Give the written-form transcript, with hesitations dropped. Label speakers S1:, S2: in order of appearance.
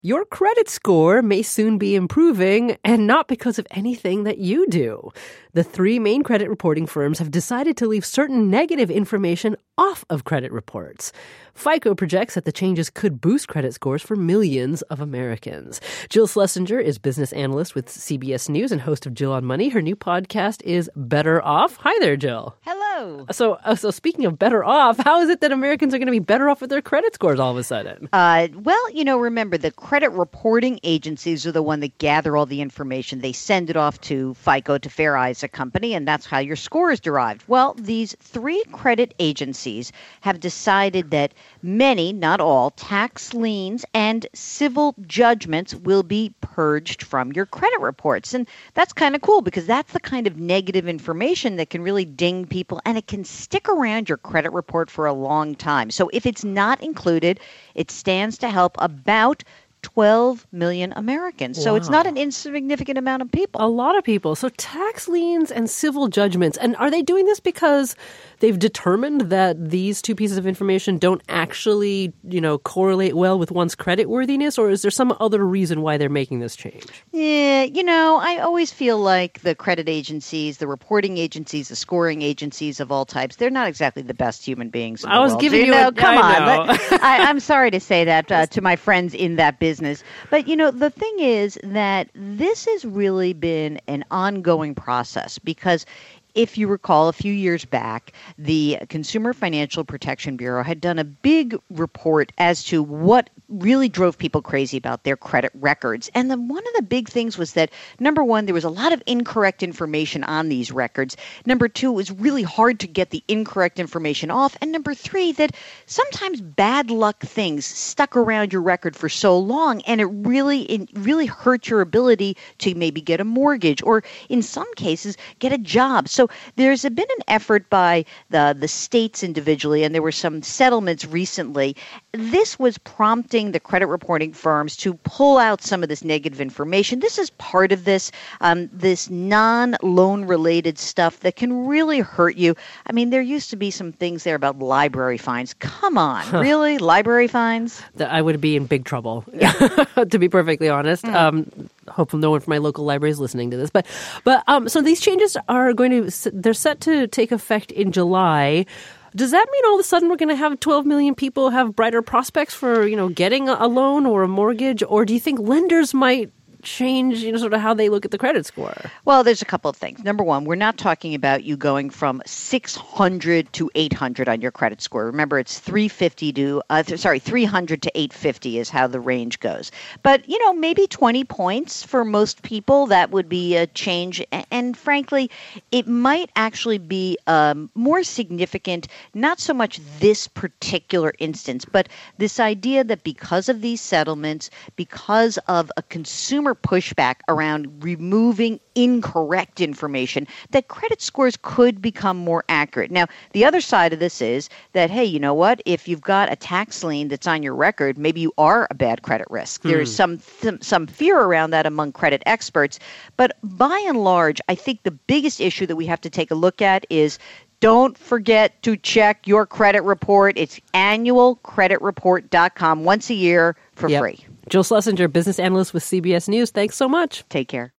S1: Your credit score may soon be improving, and not because of anything that you do. The three main credit reporting firms have decided to leave certain negative information off of credit reports. FICO projects that the changes could boost credit scores for millions of Americans. Jill Schlesinger is business analyst with CBS News and host of Jill on Money. Her new podcast is Better Off. Hi there, Jill.
S2: Hello.
S1: So speaking of better off, how is it that Americans are going to be better off with their credit scores all of a sudden?
S2: Remember, the credit reporting agencies are the one that gather all the information. They send it off to FICO, to Fair Isaac Company, and that's how your score is derived. Well, these three credit agencies have decided that many, not all, tax liens and civil judgments will be purged from your credit reports. And that's kind of cool because that's the kind of negative information that can really ding people, and it can stick around your credit report for a long time. So if it's not included, it stands to help about 12 million Americans.
S1: Wow.
S2: So it's not an insignificant amount of people.
S1: A lot of people. So tax liens and civil judgments. And are they doing this because they've determined that these two pieces of information don't actually, correlate well with one's creditworthiness? Or is there some other reason why they're making this change?
S2: Yeah, I always feel like the credit agencies, the reporting agencies, the scoring agencies of all types, they're not exactly the best human beings in the world.
S1: Giving you a...
S2: Come on. I'm sorry to say that to my friends in that business. But, the thing is that this has really been an ongoing process because if you recall, a few years back, the Consumer Financial Protection Bureau had done a big report as to what really drove people crazy about their credit records. And then one of the big things was that, number one, there was a lot of incorrect information on these records. Number two, it was really hard to get the incorrect information off. And number three, that sometimes bad luck things stuck around your record for so long, and it really hurt your ability to maybe get a mortgage or, in some cases, get a job. So there's been an effort by the states individually, and there were some settlements recently. This was prompting the credit reporting firms to pull out some of this negative information. This is part of this non-loan related stuff that can really hurt you. I mean, there used to be some things there about library fines. Come on, really? Library fines?
S1: I would be in big trouble, to be perfectly honest. Hopefully no one from my local library is listening to this. But so these changes they're set to take effect in July. Does that mean all of a sudden we're going to have 12 million people have brighter prospects for, getting a loan or a mortgage? Or do you think lenders might change, sort of how they look at the credit score?
S2: Well, there's a couple of things. Number one, we're not talking about you going from 600 to 800 on your credit score. Remember, it's 300 to 850 is how the range goes. But, maybe 20 points for most people, that would be a change. And frankly, it might actually be more significant, not so much this particular instance, but this idea that because of these settlements, because of a consumer pushback around removing incorrect information, that credit scores could become more accurate. Now, the other side of this is that, hey, you know what? If you've got a tax lien that's on your record, maybe you are a bad credit risk. There's some fear around that among credit experts. But by and large, I think the biggest issue that we have to take a look at is don't forget to check your credit report. It's annualcreditreport.com once a year for free.
S1: Jill Schlesinger, business analyst with CBS News. Thanks so much.
S2: Take care.